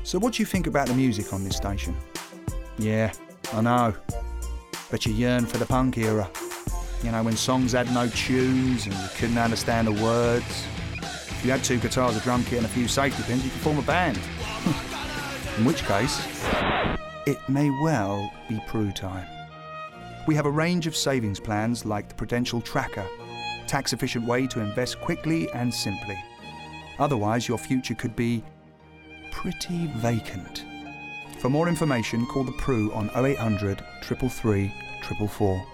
So what do you think about the music on this station? Yeah, I know. Bet you yearn for the punk era. You know, when songs had no tunes and you couldn't understand the words. If you had 2 guitars, a drum kit and a few safety pins, you could form a band. In which case, it may well be Prue time. We have a range of savings plans like the Prudential Tracker, tax-efficient way to invest quickly and simply. Otherwise, your future could be pretty vacant. For more information, call the Prue on 0800 333 444.